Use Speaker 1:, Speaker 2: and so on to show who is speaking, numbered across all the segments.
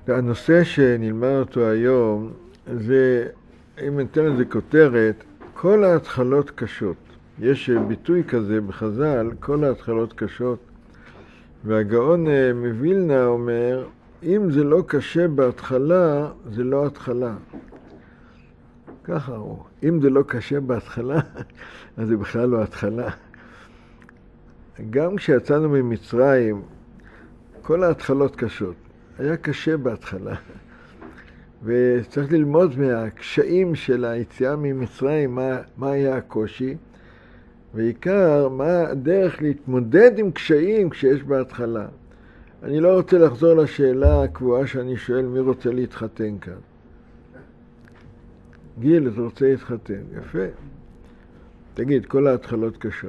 Speaker 1: הנושא שנלמד אותו היום זה, אם ניתן לזה כותרת, כל ההתחלות קשות. יש ביטוי כזה בחז"ל, כל ההתחלות קשות. והגאון מווילנה אומר, אם זה לא קשה בהתחלה, זה לא התחלה. ככה הוא. אם זה לא קשה בהתחלה, אז זה בכלל לא התחלה. גם כשיצאנו ממצרים, כל ההתחלות קשות. היה קשה בהתחלה. וצריך ללמוד מהקשיים של היציאה ממצרים, מה היה הקושי, ועיקר, מה הדרך להתמודד עם קשיים כשיש בהתחלה. אני לא רוצה לחזור לשאלה הקבועה שאני שואל, מי רוצה להתחתן כאן? גיל, אתה רוצה להתחתן? יפה. תגיד, כל ההתחלות קשות.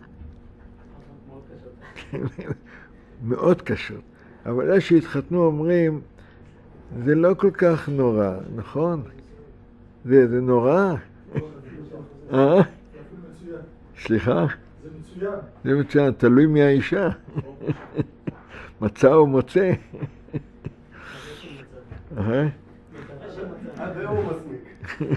Speaker 1: מאוד קשות. אבל אלה שהתחתנו אומרים, זה לא כל כך נורא, נכון? זה נורא? סליחה?
Speaker 2: זה מצוין.
Speaker 1: זה מצוין, תלוי מי האישה. מצא או מוצא.
Speaker 2: עד היום הוא מסמיק.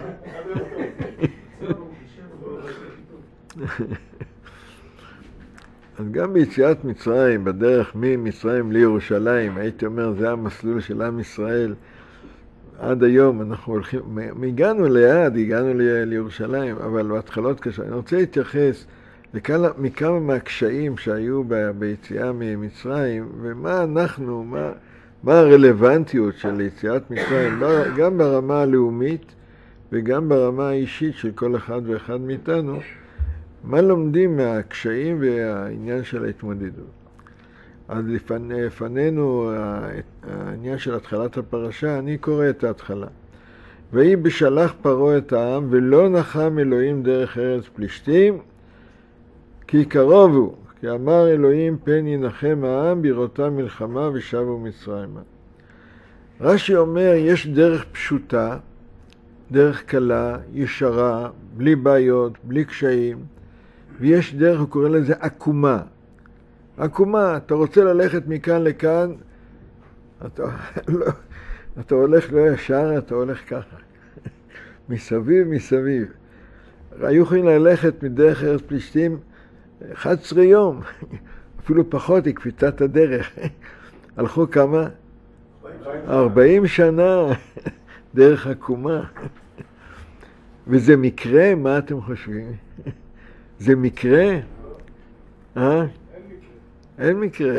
Speaker 1: אז גם ביציאת מצרים, בדרך ממצרים לירושלים, הייתי אומר, זה המסלול של עם ישראל. עד היום אנחנו הולכים, הגענו ליעד, הגענו לירושלים, אבל בהתחלות קשה. אני רוצה להתייחס מכמה מהקשיים שהיו ביציאה ממצרים, ומה אנחנו, מה הרלוונטיות של יציאת מצרים, גם ברמה הלאומית וגם ברמה האישית של כל אחד ואחד מאיתנו, מה לומדים מהקשיים והעניין של ההתמודדות. אז לפנינו העניין של התחלת הפרשה, אני קורא את ההתחלה. ויהי בשלח פרעה את העם, ולא נחם אלוהים דרך ארץ פלישתים, כי קרוב הוא, כי אמר אלוהים פן ינחם העם בראותם מלחמה ושבו מצרימה. רש"י אומר, יש דרך פשוטה, דרך קלה, ישרה, בלי בעיות, בלי קשיים, ויש דרך, הוא קורא לזה עקומה. עקומה, אתה רוצה ללכת מכאן לכאן, אתה הולך לא ישר, אתה הולך ככה. מסביב. היו יכולים ללכת מדרך ארץ פלישתים 11 יום, אפילו פחות, היא קפיצת הדרך. הלכו כמה? 40 שנה, דרך עקומה. וזה מקרה, מה אתם חושבים? זה מקרה? אין מקרה.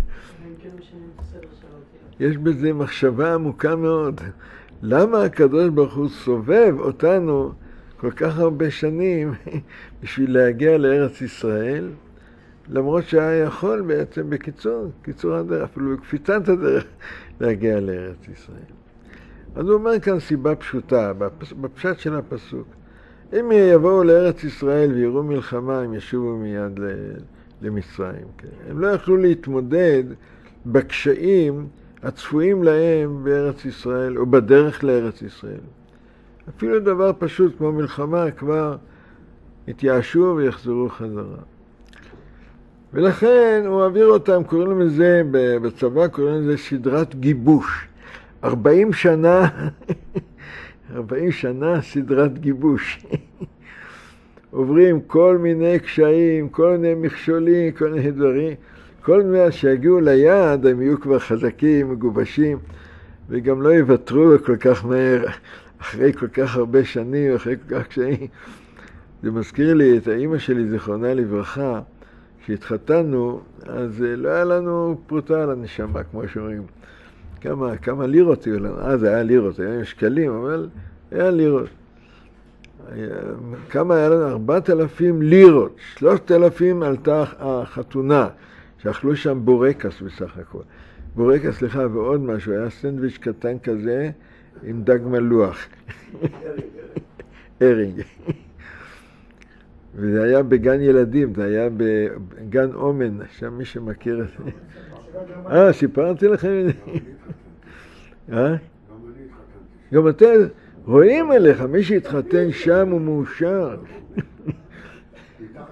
Speaker 1: יש בזה מחשבה עמוקה מאוד. למה הקדוש ברוך הוא סובב אותנו כל כך הרבה שנים בשביל להגיע לארץ ישראל, למרות שהיה יכול בעצם קיצור הדרך, אפילו בקפיצת הדרך, להגיע לארץ ישראל. אז הוא אומר כאן סיבה פשוטה, בפשט של הפסוק. אם יבואו לארץ ישראל ויראו מלחמה, הם ישובו מיד למצרים. כן? הם לא יכלו להתמודד בקשיים הצפויים להם בארץ ישראל, או בדרך לארץ ישראל. אפילו דבר פשוט כמו מלחמה כבר התייאשו ויחזרו חזרה. ולכן הוא מעביר אותם, קוראים לזה, בצבא קוראים לזה סדרת גיבוש. 40 שנה, 40 שנה סדרת גיבוש. עוברים כל מיני קשיים, כל מיני מכשולים, כל מיני דברים. כל מיני שיגיעו ליעד הם יהיו כבר חזקים, מגובשים, וגם לא יוותרו כל כך מהר, אחרי כל כך הרבה שנים, אחרי כל כך קשיים. זה מזכיר לי את האמא שלי, זיכרונה לברכה, כשהתחתנו, אז לא היה לנו פרוטה על הנשמה, כמו שאומרים. כמה לירות היו לנו, זה היה לירות, היה שקלים, אבל היה לירות. כמה היה לנו? 4,000 לירות, 3,000 עלתה החתונה, שאכלו שם בורקס בסך הכל. בורקס, סליחה, ועוד משהו, היה סנדוויץ' קטן כזה, עם דג מלוח. ארינג. וזה היה בגן ילדים, זה היה בגן אומן, שם מי שמכיר את זה. סיפרתי לכם את זה? גם אתם רואים עליך, מי שהתחתן שם הוא מאושר.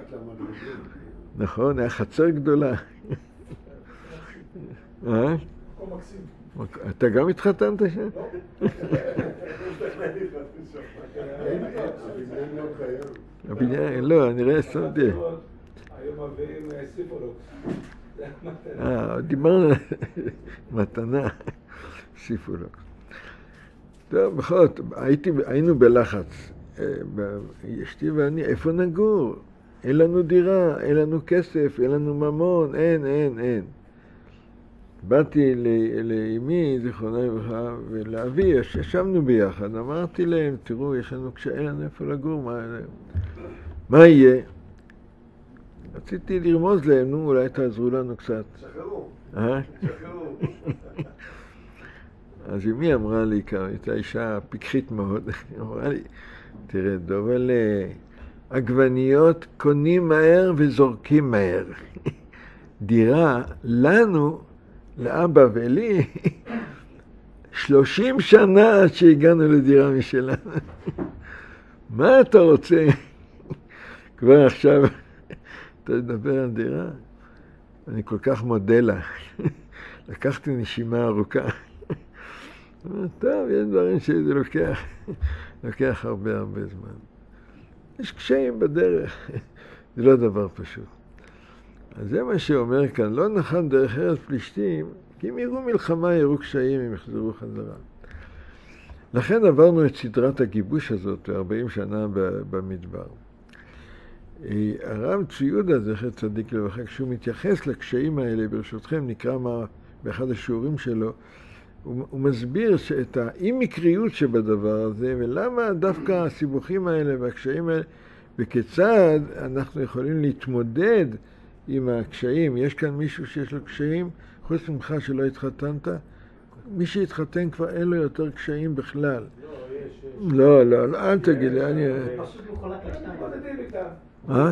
Speaker 1: נכון, היה חצר גדולה.
Speaker 2: מקום מקסים.
Speaker 1: אתה גם התחתנת שם? הבניין, לא, אני רואה סמדי.
Speaker 3: היום מביאים סיפולוקס.
Speaker 1: דיברנו מתנה, סיפולוקס. טוב, בכל זאת, היינו בלחץ. אשתי ואני, איפה נגור? אין לנו דירה, אין לנו כסף, אין לנו ממון, אין. באתי לאמי, זיכרונה לברכה, ולאבי, ישבנו ביחד, אמרתי להם, תראו, יש לנו אין לנו איפה לגור, מה יהיה? רציתי לרמוז להם, נו, אולי תעזרו לנו קצת.
Speaker 2: שחררו.
Speaker 1: שחררו. אז אמי אמרה לי, הייתה אישה פיקחית מאוד, אמרה לי, תראה, אבל עגבניות קונים מהר וזורקים מהר. דירה לנו, לאבא ולי, 30 שנה עד שהגענו לדירה משלנו. מה אתה רוצה? כבר עכשיו אתה מדבר על דירה? אני כל כך מודה לה. לקחתי נשימה ארוכה. טוב, יש דברים שזה לוקח הרבה זמן. יש קשיים בדרך, זה לא דבר פשוט. אז זה מה שאומר כאן, לא נחם דרך ארץ פלישתים, כי אם יראו מלחמה, יראו קשיים, הם יחזרו חזרה. לכן עברנו את סדרת הגיבוש הזאת 40 שנה במדבר. הרב צבי יהודה, זכר צדיק לברכה, כשהוא מתייחס לקשיים האלה, ברשותכם נקרא באחד השיעורים שלו, הוא מסביר את האי-מקריות שבדבר הזה, ולמה דווקא הסיבוכים האלה והקשיים האלה, וכיצד אנחנו יכולים להתמודד עם הקשיים. יש כאן מישהו שיש לו קשיים, חוץ ממך שלא התחתנת, מי שהתחתן כבר אין לו יותר קשיים בכלל. לא, אל תגיד לי, אני...
Speaker 3: פשוט מחולק לשתיים. מודדים איתם.
Speaker 1: מה?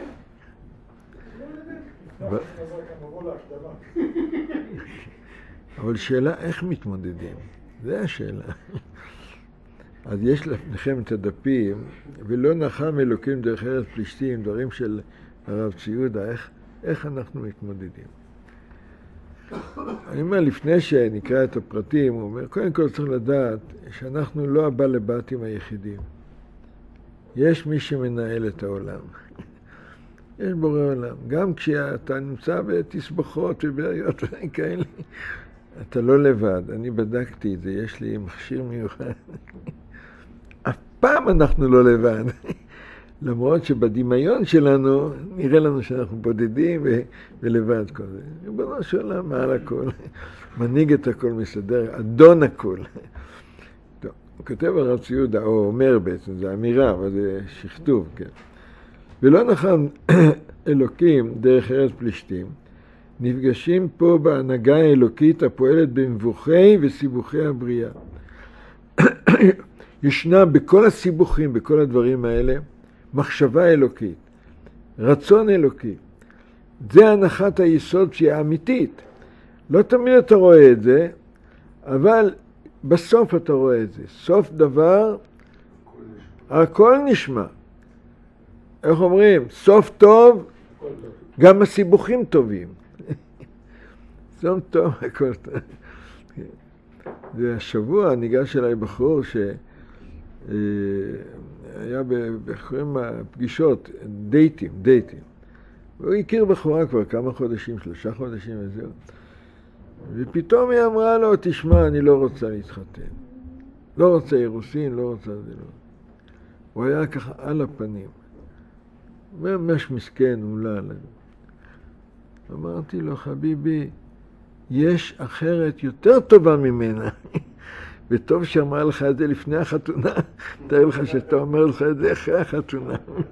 Speaker 1: אבל שאלה, איך מתמודדים? זה השאלה. אז יש לפניכם את הדפים, ולא נחם אלוקים דרך ארץ פלישתים, דברים של הרב צבי יהודה, איך אנחנו מתמודדים. אני אומר, לפני שנקרא את הפרטים, הוא אומר, קודם כל צריך לדעת שאנחנו לא הבא לבתים היחידים. יש מי שמנהל את העולם. יש בורא עולם. גם כשאתה נמצא בתסבוכות ובעיות כאלה, אתה לא לבד. אני בדקתי את זה, יש לי מכשיר מיוחד. אף פעם אנחנו לא לבד. למרות שבדמיון שלנו נראה לנו שאנחנו בודדים ולבד כל זה. ריבונו של עולם מעל הכל, מנהיג את הכל, מסדר, אדון הכל. טוב, הוא כותב הרב צבי יהודה, או אומר בעצם, זה אמירה, אבל זה שכתוב, כן. ולא נחם אלוקים דרך ארץ פלישתים, נפגשים פה בהנהגה האלוקית הפועלת במבוכי וסיבוכי הבריאה. ישנה בכל הסיבוכים, בכל הדברים האלה, מחשבה אלוקית, רצון אלוקי. זה הנחת היסוד שהיא האמיתית. לא תמיד אתה רואה את זה, אבל בסוף אתה רואה את זה. סוף דבר, הכל נשמע. איך אומרים? סוף טוב, גם הסיבוכים טובים. סוף טוב, הכל טוב. זה השבוע ניגש אליי בחור היה בחורים הפגישות, דייטים. והוא הכיר בחורה כבר כמה חודשים, 3 חודשים וזהו. ופתאום היא אמרה לו, תשמע, אני לא רוצה להתחתן. לא רוצה אירוסין, לא רוצה זה לא. הוא היה ככה על הפנים. ממש מסכן, אולי. אמרתי לו, חביבי, יש אחרת יותר טובה ממנה. וטוב שאמר לך את זה לפני החתונה, תאר לך שאתה אומר לך את זה אחרי החתונה.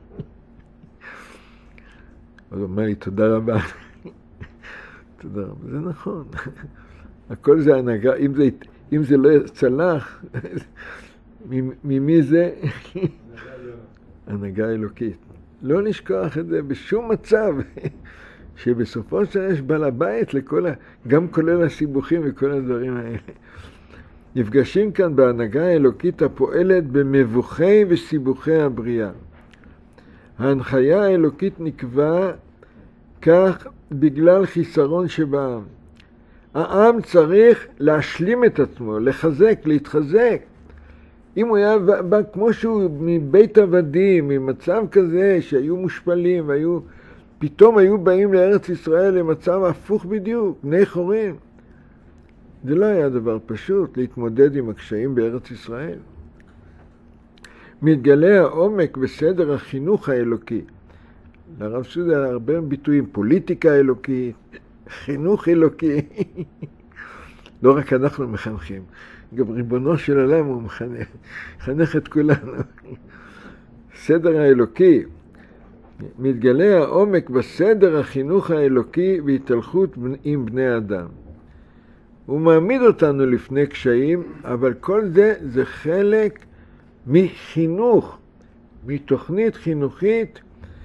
Speaker 1: אז הוא אומר לי, תודה רבה. תודה רבה, זה נכון. הכל זה הנהגה, אם זה לא צלח, ממי זה? הנהגה אלוקית. לא לשכוח את זה בשום מצב, שבסופו של יש בעל הבית גם כולל הסיבוכים וכל הדברים האלה. נפגשים כאן בהנהגה האלוקית הפועלת במבוכי וסיבוכי הבריאה. ההנחיה האלוקית נקבע כך בגלל חיסרון שבעם. העם צריך להשלים את עצמו, לחזק, להתחזק. אם הוא היה בא כמו שהוא מבית עבדים, ממצב כזה שהיו מושפלים, פתאום היו באים לארץ ישראל למצב הפוך בדיוק, בני חורין. זה לא היה דבר פשוט להתמודד עם הקשיים בארץ ישראל. מתגלה העומק בסדר החינוך האלוקי. לרב סעודיה הרבה ביטויים, פוליטיקה אלוקית, חינוך אלוקי. לא רק אנחנו מחנכים, גם ריבונו של עולם הוא מחנך את כולנו. סדר האלוקי. מתגלה העומק בסדר החינוך האלוקי והתהלכות עם בני אדם. הוא מעמיד אותנו לפני קשיים, אבל כל זה חלק מחינוך, מתוכנית חינוכית.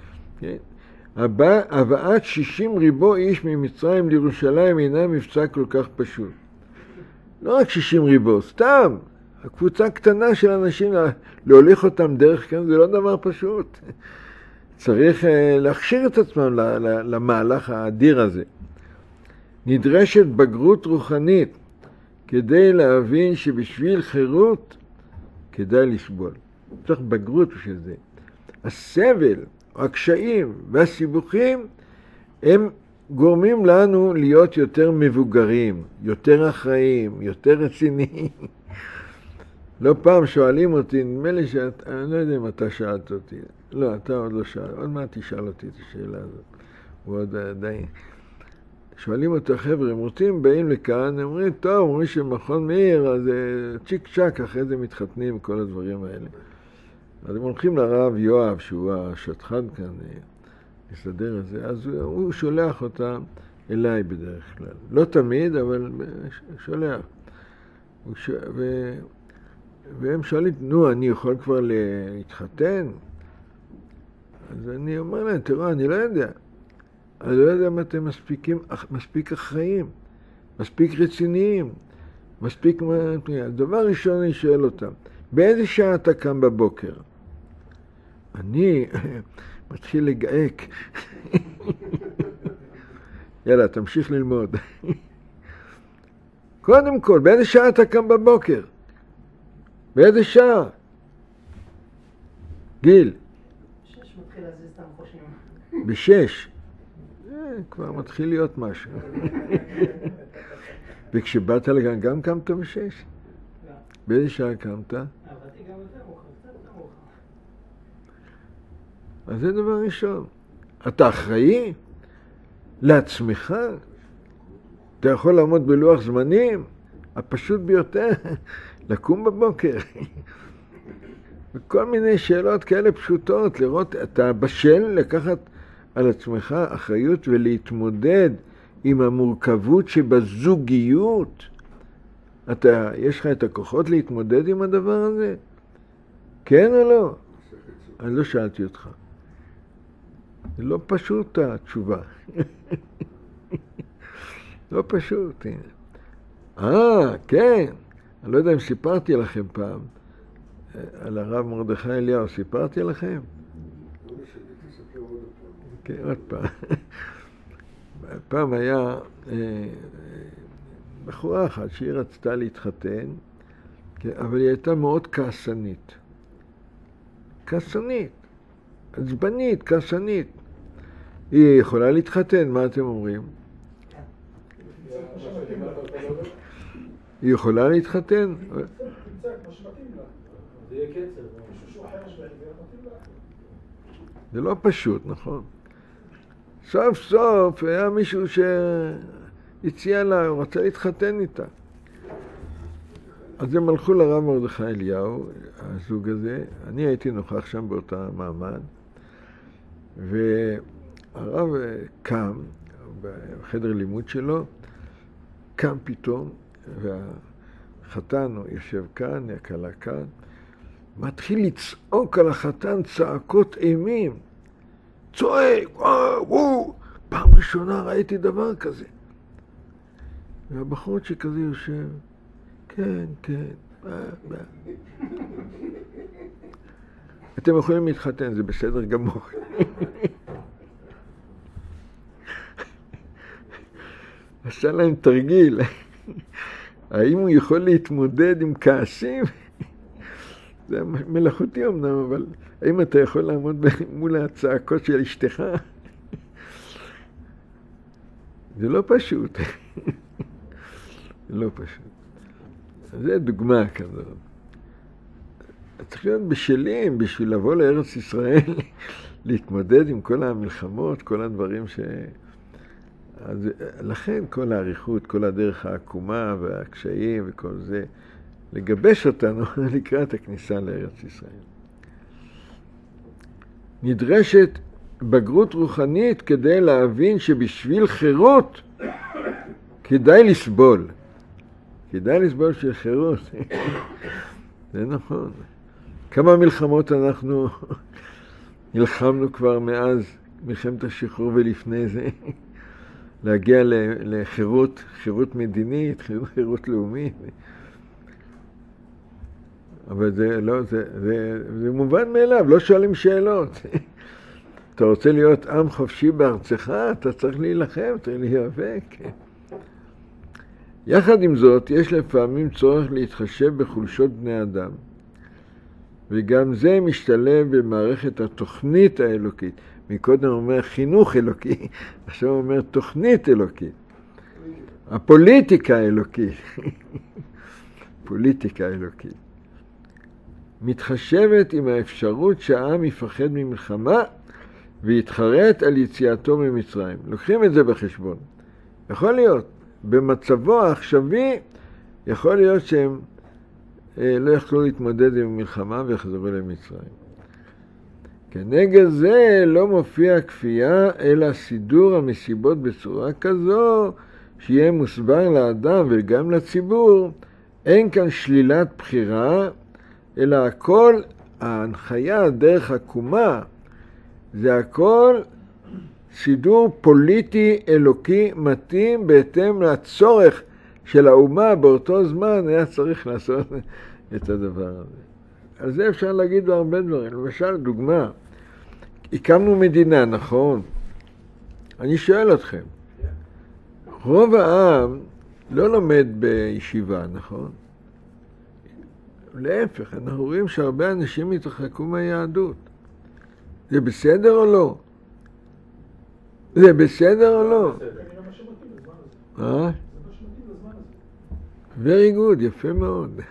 Speaker 1: הבאת 60 ריבו איש ממצרים לירושלים אינה מבצע כל כך פשוט. לא רק 60 ריבו, סתם. הקבוצה קטנה של אנשים, להוליך אותם דרך כאן, זה לא דבר פשוט. צריך להכשיר את עצמם למהלך האדיר הזה. נדרשת בגרות רוחנית כדי להבין שבשביל חירות כדאי לסבול. צריך בגרות בשביל זה. הסבל, הקשיים והסיבוכים הם גורמים לנו להיות יותר מבוגרים, יותר אחראיים, יותר רציניים. לא פעם שואלים אותי, נדמה לי אני לא יודע אם אתה שאלת אותי. לא, אתה עוד לא שאל, עוד מעט תשאל אותי את השאלה הזאת. הוא עוד עדיין. שואלים אותו חבר'ה, הם רוצים, באים לכאן, הם אומרים, טוב, אומרים שמכון מאיר, אז צ'יק צ'ק, אחרי זה מתחתנים, כל הדברים האלה. אז הם הולכים לרב יואב, שהוא השטחן כאן, לסדר את זה, אז הוא שולח אותם אליי בדרך כלל. לא תמיד, אבל שולח. והם שואלים, נו, אני יכול כבר להתחתן? אז אני אומר להם, תראו, אני לא יודע. אני לא יודע אם אתם מספיק אחראים, מספיק רציניים, מספיק... דבר ראשון אני שואל אותם, באיזה שעה אתה קם בבוקר? אני מתחיל לגעק. יאללה, תמשיך ללמוד. קודם כל, באיזה שעה אתה קם בבוקר? באיזה שעה? גיל.
Speaker 3: 6 מתחיל להזיז את המחושים.
Speaker 1: ב6. כבר מתחיל להיות משהו. וכשבאת לגן גם קמת ב6? לא. באיזה שעה קמת?
Speaker 3: עבדתי גם יותר מאוחר, קצת יותר מאוחר.
Speaker 1: אז זה דבר ראשון. אתה אחראי לעצמך? אתה יכול לעמוד בלוח זמנים? הפשוט ביותר, לקום בבוקר. וכל מיני שאלות כאלה פשוטות, לראות, אתה בשל לקחת על עצמך אחריות ולהתמודד עם המורכבות שבזוגיות. יש לך את הכוחות להתמודד עם הדבר הזה? כן או לא? אני לא שאלתי אותך. זה לא פשוט התשובה. לא פשוט. כן. אני לא יודע אם סיפרתי לכם פעם על הרב מרדכי אליהו. סיפרתי לכם? כן, עוד פעם. פעם היה בחורה אחת שהיא רצתה להתחתן, אבל היא הייתה מאוד כעסנית. כעסנית, עצבנית, כעסנית. היא יכולה להתחתן, מה אתם אומרים? היא יכולה להתחתן? זה לא פשוט, נכון? סוף סוף היה מישהו שהציע לה, הוא רצה להתחתן איתה. אז הם הלכו לרב מרדכי אליהו, הזוג הזה. אני הייתי נוכח שם באותה מעמד, והרב קם בחדר לימוד שלו, קם פתאום, והחתן יושב כאן, הכלה כאן, מתחיל לצעוק על החתן צעקות אימים. צועק, וואו, פעם ראשונה ראיתי דבר כזה. והבחור שכזה יושב, כן, אתם יכולים להתחתן, זה בסדר גמור. עשה להם תרגיל. האם הוא יכול להתמודד עם כעסים? זה מלאכותי אמנם, אבל האם אתה יכול לעמוד מול הצעקות של אשתך? זה לא פשוט. זה לא פשוט. זה דוגמה כזאת. צריך להיות בשלים בשביל לבוא לארץ ישראל, להתמודד עם כל המלחמות, כל הדברים אז לכן כל העריכות, כל הדרך העקומה והקשיים וכל זה, לגבש אותנו לקראת הכניסה לארץ ישראל. נדרשת בגרות רוחנית כדי להבין שבשביל חירות כדאי לסבול. כדאי לסבול בשביל חירות. זה נכון. כמה מלחמות אנחנו נלחמנו כבר מאז מלחמת השחרור ולפני זה. להגיע לחירות, חירות מדינית, חירות לאומית. אבל זה לא, זה מובן מאליו, לא שואלים שאלות. אתה רוצה להיות עם חופשי בארצך, אתה צריך להילחם, צריך להיאבק. יחד עם זאת, יש לפעמים צורך להתחשב בחולשות בני אדם. וגם זה משתלב במערכת התוכנית האלוקית. מקודם אומר חינוך אלוקי, עכשיו אומר תוכנית אלוקית. הפוליטיקה האלוקית. פוליטיקה אלוקית. מתחשבת עם האפשרות שהעם יפחד ממלחמה ויתחרט על יציאתו ממצרים. לוקחים את זה בחשבון. יכול להיות, במצבו העכשווי, יכול להיות שהם לא יכלו להתמודד עם מלחמה ויחזרו למצרים. כנגד זה לא מופיע כפייה, אלא סידור המסיבות בצורה כזו, שיהיה מוסבר לאדם וגם לציבור, אין כאן שלילת בחירה, אלא הכל, ההנחיה, דרך עקומה, זה הכל סידור פוליטי אלוקי מתאים בהתאם לצורך של האומה באותו זמן היה צריך לעשות את הדבר הזה. על זה אפשר להגיד בהרבה דברים. למשל, דוגמה, הקמנו מדינה, נכון? אני שואל אתכם, רוב העם לא לומד בישיבה, נכון? להפך, אנחנו רואים שהרבה אנשים התרחקו מהיהדות. זה בסדר או לא? זה בסדר או לא? Very good, יפה מאוד.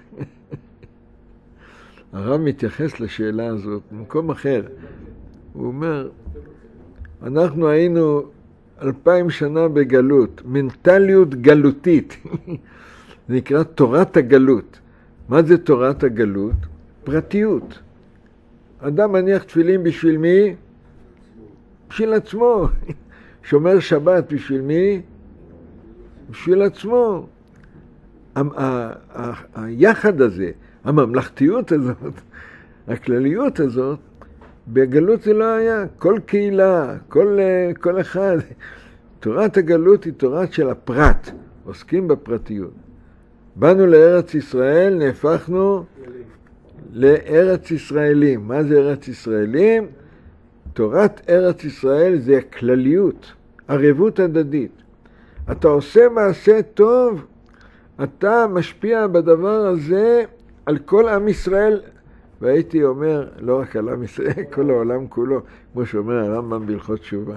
Speaker 1: הרב מתייחס לשאלה הזאת במקום אחר. הוא אומר, אנחנו היינו 2000 שנה בגלות, מנטליות גלותית. זה נקרא תורת הגלות. מה זה תורת הגלות? פרטיות. אדם מניח תפילין בשביל מי? בשביל עצמו. שומר שבת בשביל מי? בשביל עצמו. היחד הזה, הממלכתיות הזאת, הכלליות הזאת, בגלות זה לא היה. כל קהילה, כל אחד. תורת הגלות היא תורת של הפרט. עוסקים בפרטיות. באנו לארץ ישראל, נהפכנו לארץ ישראלים. מה זה ארץ ישראלים? תורת ארץ ישראל זה הכלליות, ערבות הדדית. אתה עושה מעשה טוב, אתה משפיע בדבר הזה על כל עם ישראל, והייתי אומר, לא רק על עם ישראל, כל העולם כולו, כמו שאומר הרמב"ם בהלכות תשובה.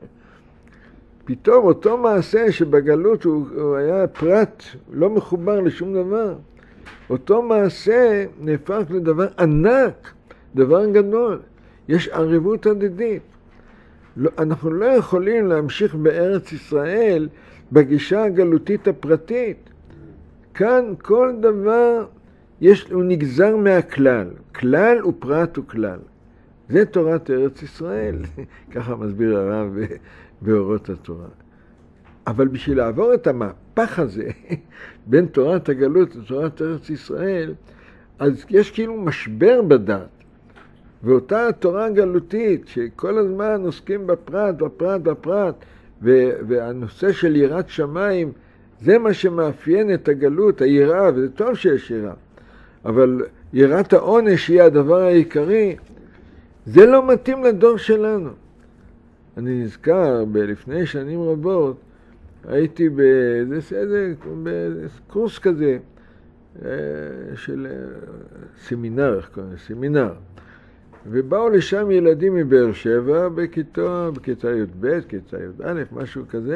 Speaker 1: פתאום אותו מעשה שבגלות הוא היה פרט, לא מחובר לשום דבר, אותו מעשה נהפך לדבר ענק, דבר גדול. יש ערבות הדדית. אנחנו לא יכולים להמשיך בארץ ישראל בגישה הגלותית הפרטית. כאן כל דבר הוא נגזר מהכלל. כלל הוא פרט הוא כלל. זה תורת ארץ ישראל. ככה מסביר הרב באורות התורה. אבל בשביל לעבור את המהפך הזה בין תורת הגלות לתורת ארץ ישראל, אז יש כאילו משבר בדת. ואותה התורה הגלותית, שכל הזמן עוסקים בפרט, בפרט, בפרט, והנושא של יראת שמיים, זה מה שמאפיין את הגלות, היראה, וזה טוב שיש יראה. אבל יראת העונש היא הדבר העיקרי, זה לא מתאים לדור שלנו. אני נזכר, לפני שנים רבות, הייתי באיזה קורס כזה של סמינר, סמינר. ובאו לשם ילדים מבאר שבע בכיתה י"ב, כיתה י"א, משהו כזה.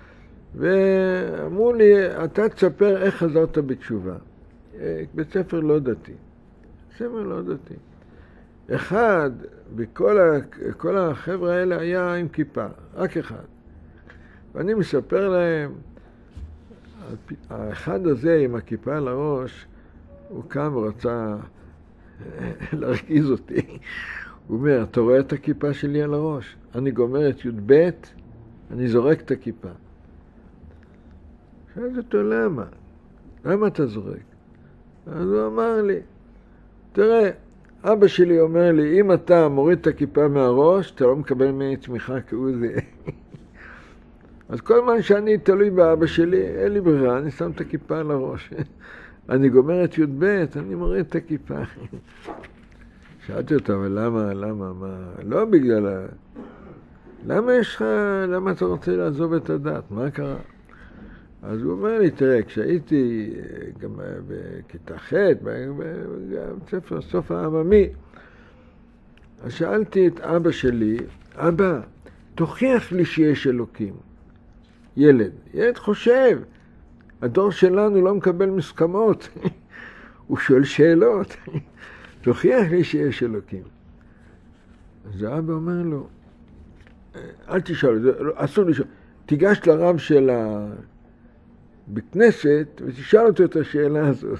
Speaker 1: ואמרו לי, אתה תספר איך חזרת בתשובה. בית ספר לא דתי. ספר לא דתי. אחד, כל החבר'ה האלה היה עם כיפה, רק אחד. ואני מספר להם, האחד הזה עם הכיפה על הראש, הוא קם ורצה להרגיז אותי. הוא אומר, אתה רואה את הכיפה שלי על הראש? אני גומר את י"ב, אני זורק את הכיפה. שאלתי אותו, למה? למה אתה זורק? אז הוא אמר לי, תראה, אבא שלי אומר לי, אם אתה מוריד את הכיפה מהראש, אתה לא מקבל ממני תמיכה כאו זה. אז כל זמן שאני תלוי באבא שלי, אין לי ברירה, אני שם את הכיפה על הראש. אני גומר את י"ב, אני מוריד את הכיפה. שאלתי אותו, אבל למה, מה? לא בגלל למה אתה רוצה לעזוב את הדת? מה קרה? אז הוא אומר לי, תראה, כשהייתי גם בכיתה ח' בספר סוף העממי, אז שאלתי את אבא שלי, אבא, תוכיח לי שיש אלוקים. ילד חושב, הדור שלנו לא מקבל מסכמות, הוא שואל שאלות, תוכיח לי שיש אלוקים. אז האבא אומר לו, אל תשאל, אסור לשאול, תיגש לרב של בכנסת ותשאל אותו את השאלה הזאת.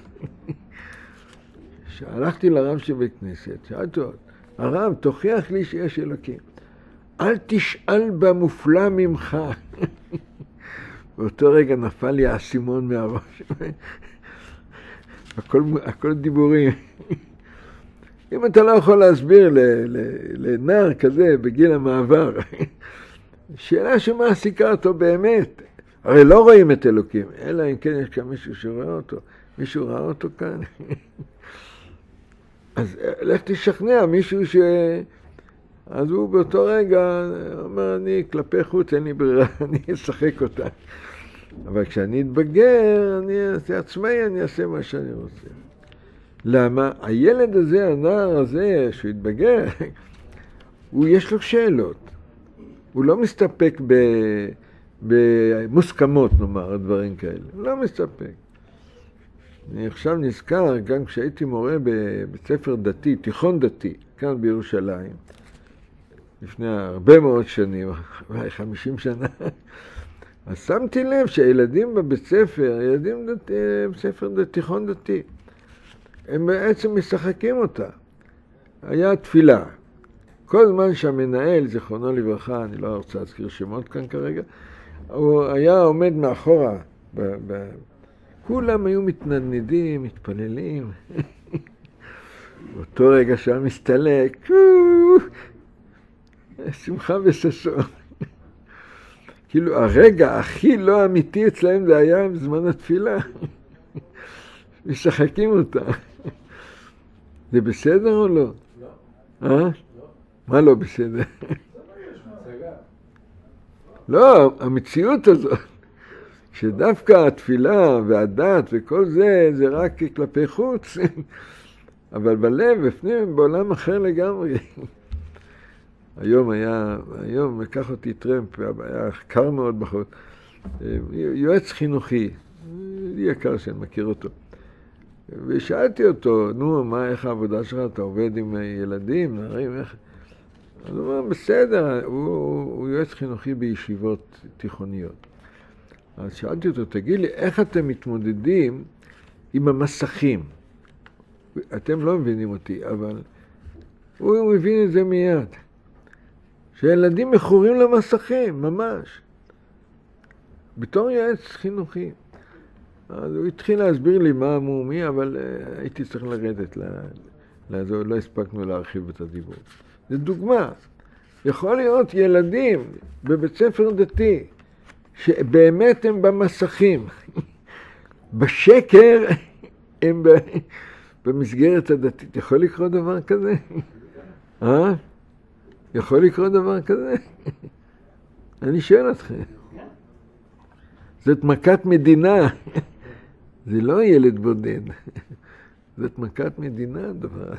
Speaker 1: שהלכתי לרב של בכנסת, שאלתי אותו, הרב, תוכיח לי שיש אלוקים. אל תשאל במופלא ממך. באותו רגע נפל לי האסימון מהראש. הכל דיבורים. אם אתה לא יכול להסביר לנער כזה בגיל המעבר, שאלה שמעסיקה אותו באמת, הרי לא רואים את אלוקים, אלא אם כן יש כאן מישהו שרואה אותו, מישהו ראה אותו כאן. אז לך תשכנע מישהו אז הוא באותו רגע אומר, אני כלפי חוץ, אין לי ברירה, אני אשחק אותה. אבל כשאני אתבגר, אני אעשה עצמאי, אני אעשה מה שאני רוצה. למה? הילד הזה, הנער הזה, שהוא יתבגר, יש לו שאלות. הוא לא מסתפק במוסכמות, נאמר, דברים כאלה. הוא לא מסתפק. אני עכשיו נזכר, גם כשהייתי מורה בבית ספר דתי, תיכון דתי, כאן בירושלים, לפני הרבה מאוד שנים, 50 שנה, אז שמתי לב שהילדים בבית ספר, ילדים בספר תיכון דתי, הם בעצם משחקים אותה. היה תפילה. כל זמן שהמנהל, זיכרונו לברכה, אני לא רוצה להזכיר שמות כאן כרגע, הוא היה עומד מאחורה. כולם היו מתנדנדים, מתפללים. באותו רגע שהיה מסתלק, שמחה וששון. כאילו הרגע הכי לא אמיתי אצלהם זה היה בזמן התפילה. משחקים אותה. זה בסדר או לא? לא. מה לא בסדר? לא, המציאות הזאת, שדווקא התפילה והדת וכל זה, זה רק כלפי חוץ, אבל בלב, בפנים, בעולם אחר לגמרי. היום לקח אותי טרמפ, היה קר מאוד בחוץ, יועץ חינוכי, יקר שאני מכיר אותו. ושאלתי אותו, נו, איך העבודה שלך? אתה עובד עם ילדים, נערים, איך? אז הוא אומר, בסדר, הוא יועץ חינוכי בישיבות תיכוניות. אז שאלתי אותו, תגיד לי, איך אתם מתמודדים עם המסכים? אתם לא מבינים אותי, אבל הוא מבין את זה מיד. שילדים מכורים למסכים, ממש. בתור יועץ חינוכי. אז הוא התחיל להסביר לי מה המומי, אבל הייתי צריך לרדת לעזור, לא הספקנו להרחיב את הדיבור. זו דוגמה. יכול להיות ילדים בבית ספר דתי, שבאמת הם במסכים. בשקר הם במסגרת הדתית. יכול לקרות דבר כזה? יכול לקרות דבר כזה? אני שואל אתכם. זאת מכת מדינה. זה לא ילד בודד. זאת מכת מדינה דבר.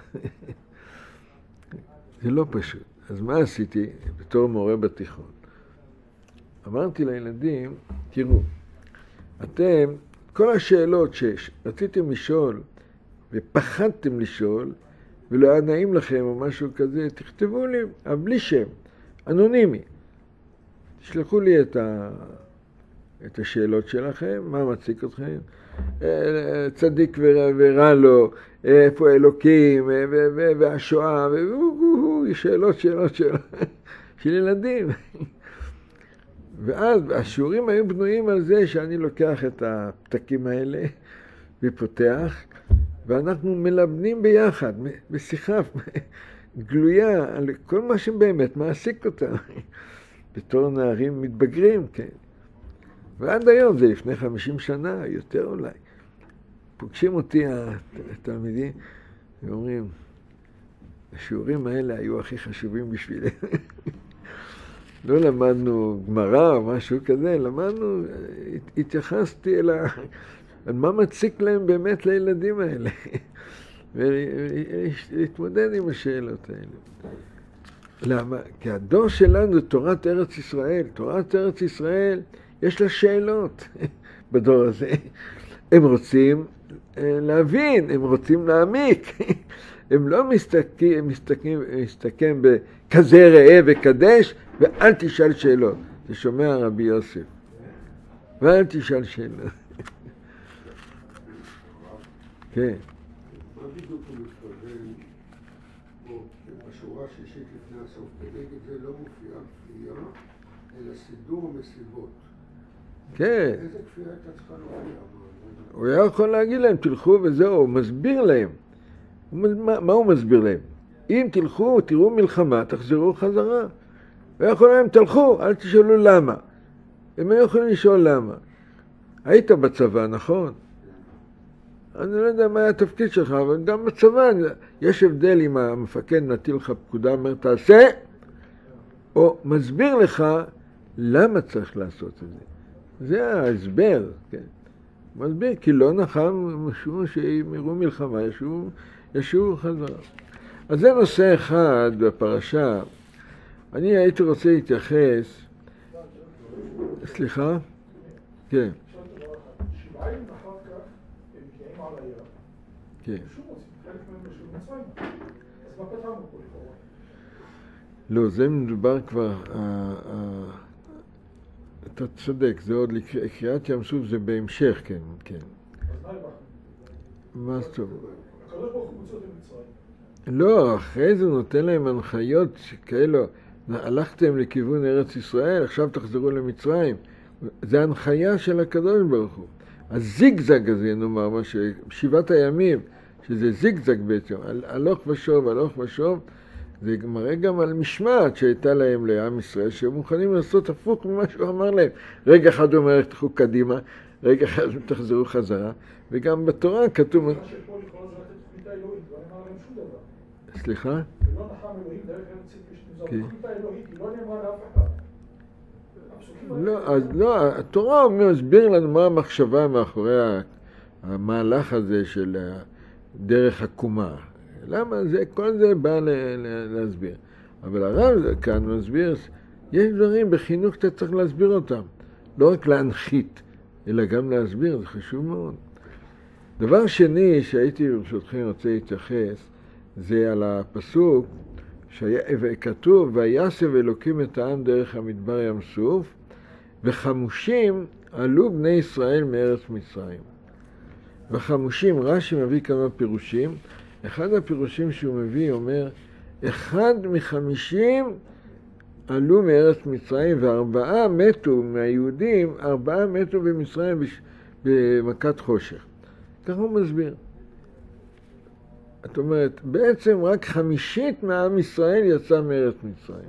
Speaker 1: זה לא פשוט. אז מה עשיתי בתור מורה בתיכון? אמרתי לילדים, תראו, אתם, כל השאלות שרציתם לשאול ופחדתם לשאול, ולא היה נעים לכם או משהו כזה, תכתבו לי, אבל בלי שם, אנונימי. תשלחו לי את השאלות שלכם, מה מציק אתכם, צדיק ורע לו, איפה אלוקים, והשואה, שאלות של ילדים. ואז השיעורים היו בנויים על זה שאני לוקח את הפתקים האלה ופותח, ואנחנו מלבנים ביחד, בשיחה גלויה, על כל מה שבאמת מעסיק אותם, בתור נערים מתבגרים, כן. ועד היום, זה לפני 50 שנה, יותר אולי, פוגשים אותי התלמידים ואומרים, השיעורים האלה היו הכי חשובים בשבילנו. לא למדנו גמרא או משהו כזה, למדנו, התייחסתי על מה מציק להם באמת לילדים האלה. ולהתמודד עם השאלות האלה. למה? כי הדור שלנו זה תורת ארץ ישראל. תורת ארץ ישראל, יש לה שאלות בדור הזה. הם רוצים להבין, הם רוצים להעמיק. הם לא מסתכם בכזה ראה וקדש, ואל תשאל שאלות. זה שומע רבי יוסף. ואל תשאל שאלות. כן.
Speaker 4: מה בדיוק הוא מתכוון פה, בשורה השישית לפני הסוף, כנגד זה לא מופיעה כפייה, אלא סידור מסיבות.
Speaker 1: כן.
Speaker 4: איזה כפייה הייתה צריכה להופיע?
Speaker 1: הוא היה יכול להגיד להם, תלכו וזהו, הוא מסביר להם. מה הוא מסביר להם? אם תלכו, תראו מלחמה, תחזרו חזרה. הוא יכול להם, תלכו, אל תשאלו למה. הם היו יכולים לשאול למה. היית בצבא, נכון? אני לא יודע מה היה התפקיד שלך, אבל גם בצבא יש הבדל אם המפקד נטיל לך פקודה, אומר תעשה, או מסביר לך למה צריך לעשות את זה. זה ההסבר, כן. מסביר, כי לא נחם משהו שימרו מלחמה, ישובו חזרה. אז זה נושא אחד בפרשה. אני הייתי רוצה להתייחס, סליחה? כן.
Speaker 2: שבועיים אחר כך הם מגיעים על הים.
Speaker 1: כן.
Speaker 2: שוב רוצים, חלק מהם בשביל מצרים. אז מה פתרנו פה לכאורה?
Speaker 1: לא, זה מדובר כבר, אתה צודק, זה עוד לקריאת ים סוף, זה בהמשך, כן, כן.
Speaker 2: אז מה הרווחנו?
Speaker 1: מה זאת אומרת?
Speaker 2: הקדוש ברוך הוא מוציא אותם מצרים.
Speaker 1: לא, אחרי זה נותן להם הנחיות שכאלו, הלכתם לכיוון ארץ ישראל, עכשיו תחזרו למצרים. זה הנחיה של הקדוש ברוך הוא. הזיגזג הזה, נאמר, שבעת הימים, שזה זיגזג בעצם, הלוך ושוב, הלוך ושוב, זה מראה גם על משמעת שהייתה להם לעם ישראל, שהם מוכנים לעשות הפוך ממה שהוא אמר להם. רגע אחד הוא אומר, תלכו קדימה, רגע אחד תחזרו חזרה, וגם בתורה כתוב...
Speaker 2: מה שפה לכאורה זה רק את תוכנית האלוהית, לא נאמר להם שום דבר.
Speaker 1: סליחה?
Speaker 2: ולא נחם אלוהים דרך ארץ פלישתים, זו התוכנית האלוהית, היא לא נאמרה לאף אחד.
Speaker 1: לא, אז לא, התורה מסביר לנו מה המחשבה מאחורי המהלך הזה של דרך הקומה. למה זה, כל זה בא להסביר. אבל הרב כאן מסביר, יש דברים בחינוך שאתה צריך להסביר אותם. לא רק להנחית, אלא גם להסביר, זה חשוב מאוד. דבר שני שהייתי ברשותכם רוצה להתייחס, זה על הפסוק שכתוב, ויסב אלוקים את העם דרך המדבר ים סוף, וחמושים עלו בני ישראל מארץ מצרים. וחמושים, רש"י מביא כמה פירושים. אחד הפירושים שהוא מביא אומר, 1/50 עלו מארץ מצרים, ו4 מתו מהיהודים, 4 מתו במצרים במכת חושך. כך הוא מסביר. זאת אומרת, בעצם רק 1/5 מעם ישראל יצא מארץ מצרים.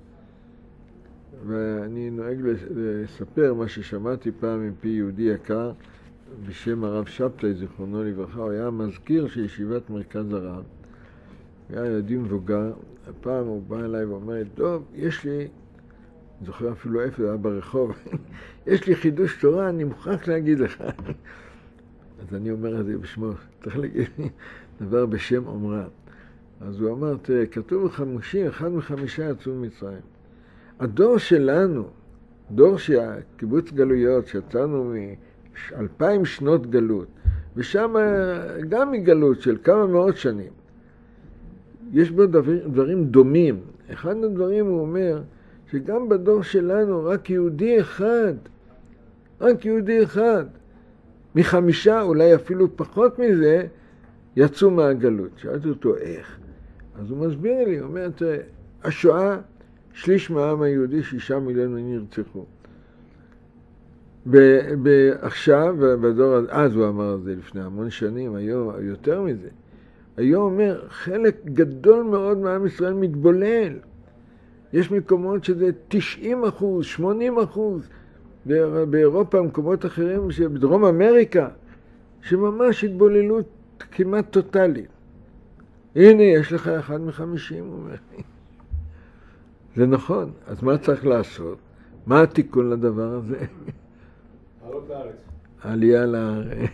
Speaker 1: ואני נוהג לספר מה ששמעתי פעם מפי יהודי יקר, בשם הרב שבתאי, זיכרונו לברכה. הוא היה המזכיר של ישיבת מרכז הרב. הוא היה יהודי מבוגר. הפעם הוא בא אליי ואומר, טוב, יש לי אני זוכר אפילו איפה, זה היה ברחוב. יש לי חידוש תורה, אני מוכרח להגיד לך. אז אני אומר את זה בשמו, צריך להגיד דבר בשם אומרם. אז הוא אמר, תראה, כתוב בחמושים, 1 מ-5 יצאו ממצרים. הדור שלנו, דור שהקיבוץ גלויות, שיצאנו מ-2000 שנות גלות, ושם גם מגלות של כמה מאות שנים, יש בו דברים דומים. אחד הדברים הוא אומר, שגם בדור שלנו רק יהודי אחד, מ5, אולי אפילו פחות מזה, יצאו מהגלות. שאלתי אותו, איך? אז הוא מסביר לי, הוא אומר, תראה, השואה, שליש מהעם היהודי, 6 מיליון נרצחו. עכשיו, בדור הזה, אז הוא אמר את זה לפני המון שנים, היום יותר מזה. היום אומר, חלק גדול מאוד מעם ישראל מתבולל. יש מקומות שזה 90%, 80%, באירופה, במקומות אחרים, בדרום אמריקה, שממש התבוללות כמעט טוטלית. הנה, יש לך 1 מ-50, הוא אומר. זה נכון, אז מה צריך לעשות? מה התיקון לדבר הזה?
Speaker 2: לעלות לארץ.
Speaker 1: עלייה לארץ.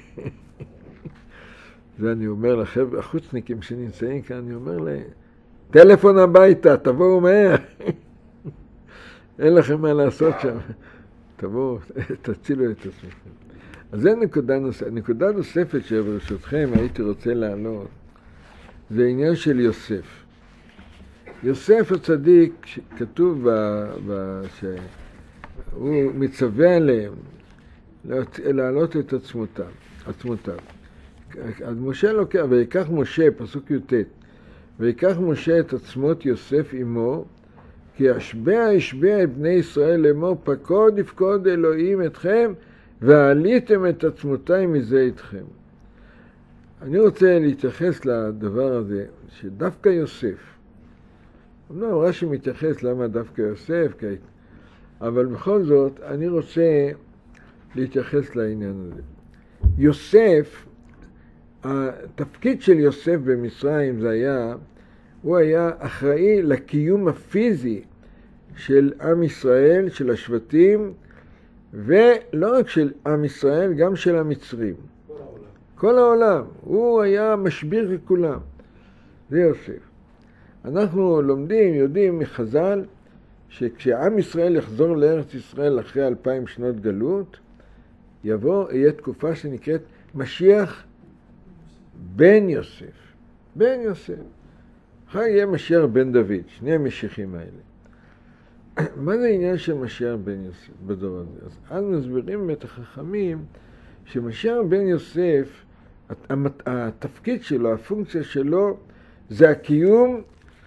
Speaker 1: זה אני אומר לחבר'ה, החוצניקים שנמצאים כאן, אני אומר להם, טלפון הביתה, תבואו מהר. אין לכם מה לעשות שם. תבואו, תצילו את עצמכם. אז זה נקודה נוספת שברשותכם הייתי רוצה להעלות, זה עניין של יוסף. יוסף הצדיק, כתוב שהוא מצווה עליהם להעלות את עצמותיו. אז משה לוקח, ויקח משה, פסוק י"ט, ויקח משה את עצמות יוסף עמו, כי השבע את בני ישראל לאמור, פקוד יפקוד אלוהים אתכם, ועליתם את עצמותיי מזה איתכם. אני רוצה להתייחס לדבר הזה, שדווקא יוסף, אמנם רש"י מתייחס למה דווקא יוסף, אבל בכל זאת אני רוצה להתייחס לעניין הזה. יוסף, התפקיד של יוסף במצרים זה היה, הוא היה אחראי לקיום הפיזי של עם ישראל, של השבטים, ולא רק של עם ישראל, גם של המצרים. כל העולם. הוא היה משביר לכולם. זה יוסף. אנחנו לומדים, יודעים מחז"ל, שכשעם ישראל יחזור לארץ ישראל אחרי 2000 שנות גלות, יהיה תקופה שנקראת משיח בן יוסף. בן יוסף. אחר יהיה משיח בן דוד, שני המשיחים האלה. מה זה העניין של משיח בן יוסף בדור הזה? אז מסבירים את החכמים שמשיח בן יוסף, התפקיד שלו, הפונקציה שלו, זה הקיום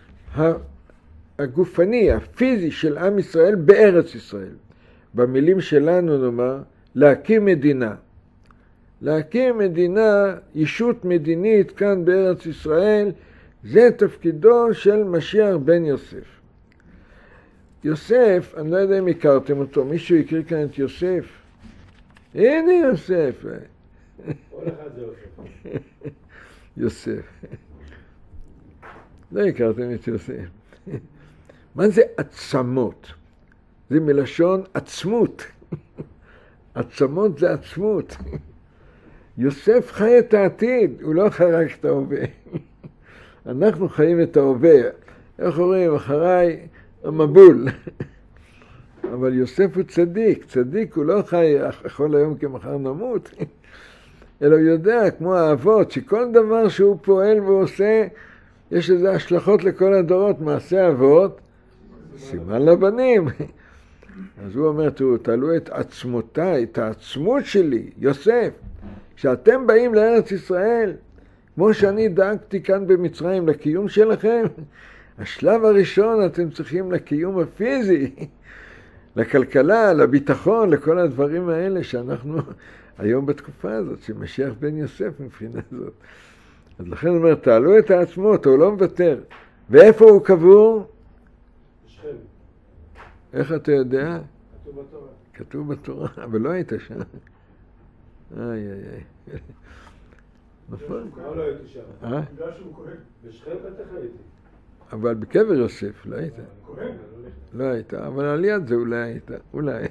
Speaker 1: הגופני, הפיזי של עם ישראל בארץ ישראל. במילים שלנו נאמר, להקים מדינה. להקים מדינה, ישות מדינית כאן בארץ ישראל, זה תפקידו של משיח בן יוסף. יוסף, אני לא יודע אם הכרתם אותו, מישהו הכיר כאן את יוסף? הנה יוסף.
Speaker 2: כל אחד זה יוסף.
Speaker 1: יוסף. לא הכרתם את יוסף. מה זה עצמות? זה מלשון עצמות. עצמות זה עצמות. יוסף חי את העתיד, הוא לא חי רק את ההווה. אנחנו חיים את ההווה. איך אומרים? אחריי המבול. אבל יוסף הוא צדיק. צדיק הוא לא חי כל היום כמחר נמות. אלא הוא יודע, כמו האבות, שכל דבר שהוא פועל ועושה, יש לזה השלכות לכל הדורות. מעשה אבות, סימן לבנים. אז הוא אומר, תעלו את עצמותיי, את העצמות שלי, יוסף. כשאתם באים לארץ ישראל, כמו שאני דאגתי כאן במצרים לקיום שלכם, השלב הראשון אתם צריכים לקיום הפיזי, לכלכלה, לביטחון, לכל הדברים האלה שאנחנו היום בתקופה הזאת, שמשיח בן יוסף מבחינה זאת. אז לכן הוא אומר, תעלו את העצמות, הוא לא מוותר. ואיפה הוא קבור?
Speaker 2: בשכם.
Speaker 1: איך אתה יודע?
Speaker 2: כתוב בתורה.
Speaker 1: כתוב בתורה, אבל לא היית שם. איי. נכון.
Speaker 2: לא הייתי שם.
Speaker 1: אה?
Speaker 2: בגלל שהוא כהן. בשכם בטח הייתי.
Speaker 1: אבל בקבר יוסף לא היית.
Speaker 2: כהן.
Speaker 1: לא היית, אבל על יד זה אולי היית, אולי.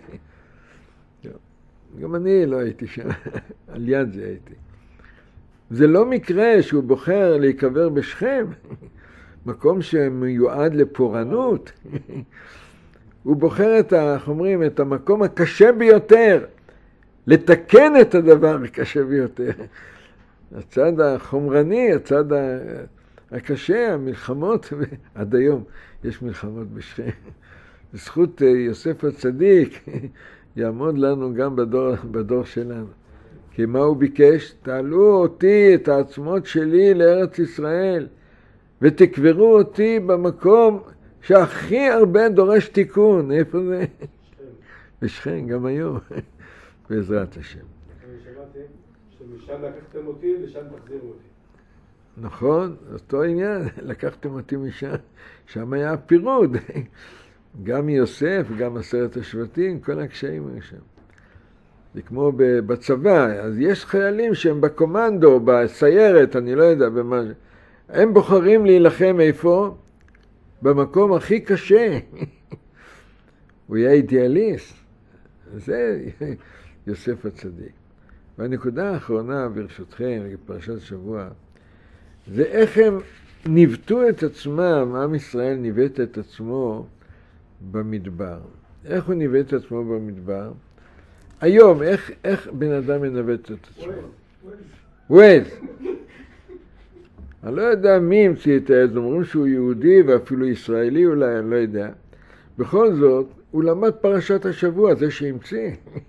Speaker 1: גם אני לא הייתי שם, על יד זה הייתי. זה לא מקרה שהוא בוחר להיקבר בשכם, מקום שמיועד לפורענות. הוא בוחר איך אומרים, את המקום הקשה ביותר, לתקן את הדבר הקשה ביותר. הצד החומרני, הצד הקשה, המלחמות, עד היום יש מלחמות בשכם. בזכות יוסף הצדיק יעמוד לנו גם בדור שלנו. כי מה הוא ביקש? תעלו אותי, את העצמות שלי לארץ ישראל, ותקברו אותי במקום שהכי הרבה דורש תיקון. איפה זה? בשכם, גם היום, בעזרת השם.
Speaker 2: אני שמעתי שמשם לקחתם אותי, לשם תחזירו אותי.
Speaker 1: נכון, אותו עניין, לקחתם אותי משם, שם היה הפירוד. גם יוסף, גם 10 השבטים, כל הקשיים היו שם. זה כמו בצבא, אז יש חיילים שהם בקומנדו, בסיירת, אני לא יודע במה, הם בוחרים להילחם איפה? במקום הכי קשה. הוא יהיה אידיאליסט. זה יוסף הצדיק. והנקודה האחרונה, ברשותכם, בפרשת שבוע, זה איך הם ניווטו את עצמם, עם ישראל ניווט את עצמו במדבר. איך הוא ניווט את עצמו במדבר? היום, איך בן אדם מנווט את עצמו? ווייז. אני לא יודע מי המציא את העז, אומרים שהוא יהודי ואפילו ישראלי אולי, אני לא יודע. בכל זאת, הוא למד פרשת השבוע, זה שהמציא.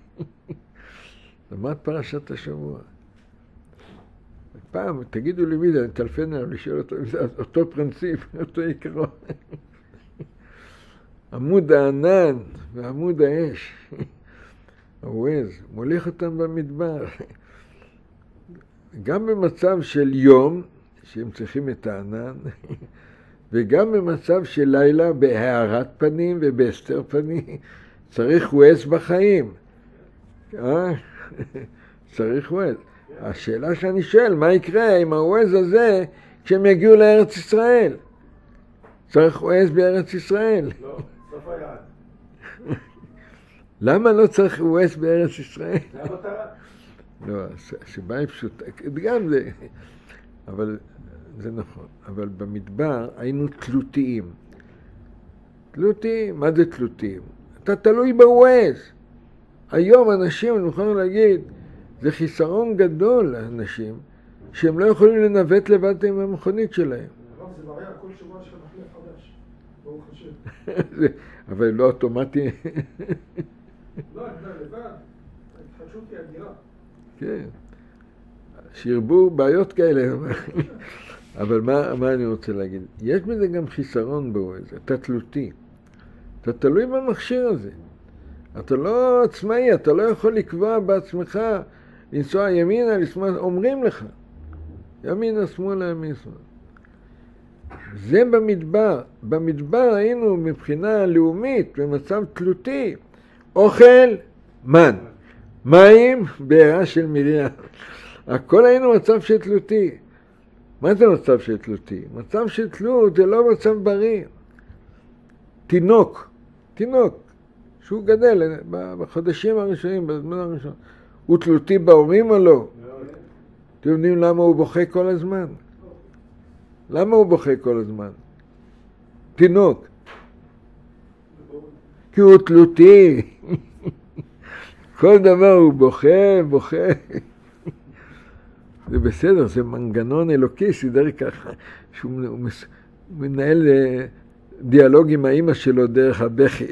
Speaker 1: למד פרשת השבוע. פעם, תגידו לי מי זה, אני טלפן עליו לשאול אותו פרינציפ, אותו עיקרון. עמוד הענן ועמוד האש. הווייז, מוליך אותם במדבר. גם במצב של יום, שהם צריכים את הענן, וגם במצב של לילה, בהארת פנים ובהסתר פנים, צריך ווייז בחיים. צריך ווייז. השאלה שאני שואל, מה יקרה עם הווייז הזה כשהם יגיעו לארץ ישראל? צריך ווייז בארץ ישראל.
Speaker 2: לא, סוף היעד.
Speaker 1: למה לא צריך ווייז בארץ ישראל?
Speaker 2: זה המטרה.
Speaker 1: לא, הסיבה היא פשוטה, גם זה, אבל זה נכון. אבל במדבר היינו תלותיים. תלותיים, מה זה תלותיים? אתה תלוי בווייז. היום אנשים, אני מוכן להגיד, זה חיסרון גדול לאנשים, שהם לא יכולים לנווט לבד עם המכונית שלהם.
Speaker 2: זה בעיה, כל שבוע יש לך מחליף חדש. ברוך השם.
Speaker 1: אבל לא אוטומטי.
Speaker 2: לא, לבד. ההתחדשות היא אדירה.
Speaker 1: כן. שירבו בעיות כאלה. אבל מה אני רוצה להגיד? יש בזה גם חיסרון בווייז. אתה תלותי. אתה תלוי במכשיר הזה. אתה לא עצמאי, אתה לא יכול לקבוע בעצמך לנסוע ימינה, לשמאל, אומרים לך. ימינה, שמאלה, ימין, שמאלה. זה במדבר. במדבר היינו מבחינה לאומית במצב תלותי. אוכל, מן. מים, בעירה של מרים. הכל היינו מצב של תלותי. מה זה מצב של תלותי? מצב של תלות זה לא מצב בריא. תינוק, שהוא גדל בחודשים הראשונים, בזמן הראשון. הוא תלותי בהורים או לא? אתם יודעים למה הוא בוכה כל הזמן? למה הוא בוכה כל הזמן? תינוק. כי הוא תלותי. כל דבר הוא בוכה. זה בסדר, זה מנגנון אלוקי, סידר ככה, שהוא מנהל דיאלוג עם האמא שלו דרך הבכי.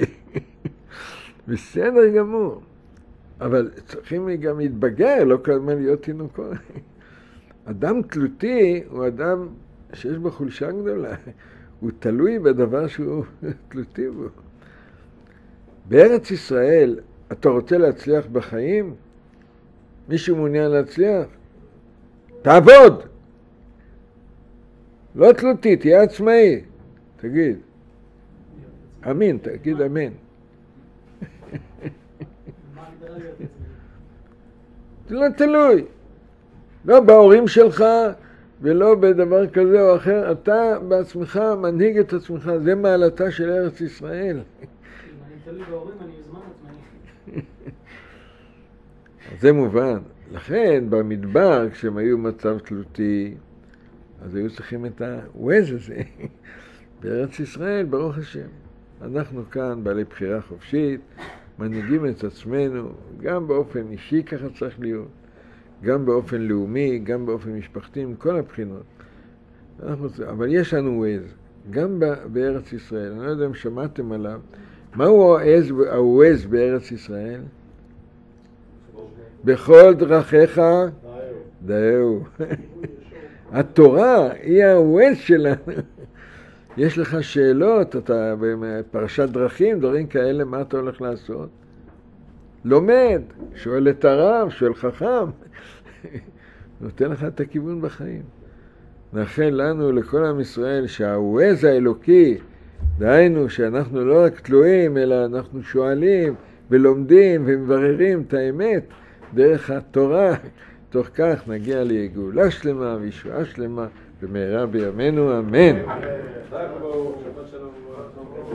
Speaker 1: בסדר גמור. אבל צריכים גם להתבגר, לא כל הזמן להיות תינוקות. אדם תלותי הוא אדם שיש בו חולשה גדולה. הוא תלוי בדבר שהוא תלותי בו. בארץ ישראל, אתה רוצה להצליח בחיים? מישהו מעוניין להצליח? תעבוד! לא תלותי, תהיה עצמאי. תגיד. אמין, תגיד אמין. זה לא תלוי. לא בהורים שלך, ולא בדבר כזה או אחר. אתה בעצמך מנהיג את עצמך, זה מעלתה של ארץ ישראל.
Speaker 3: אם אני תלוי בהורים, אני בזמן עצמאי.
Speaker 1: זה מובן. לכן במדבר, כשהם היו מצב תלותי, אז היו צריכים את הווז הזה. בארץ ישראל, ברוך השם. אנחנו כאן בעלי בחירה חופשית, מנהיגים את עצמנו, גם באופן אישי ככה צריך להיות, גם באופן לאומי, גם באופן משפחתי, מכל הבחינות. אבל יש לנו ווייז, גם בארץ ישראל. אני לא יודע אם שמעתם עליו. מהו הווייז בארץ ישראל? בכל דרכיך דאהו. התורה היא הווייז שלנו. יש לך שאלות, אתה בפרשת דרכים, דברים כאלה, מה אתה הולך לעשות? לומד, שואל את הרב, שואל חכם. נותן לך את הכיוון בחיים. נאחל לנו, לכל עם ישראל, שהווייז האלוקי, דהיינו שאנחנו לא רק תלויים, אלא אנחנו שואלים ולומדים ומבררים את האמת דרך התורה. תוך כך נגיע לגאולה שלמה וישועה שלמה במהרה בימינו, אמן.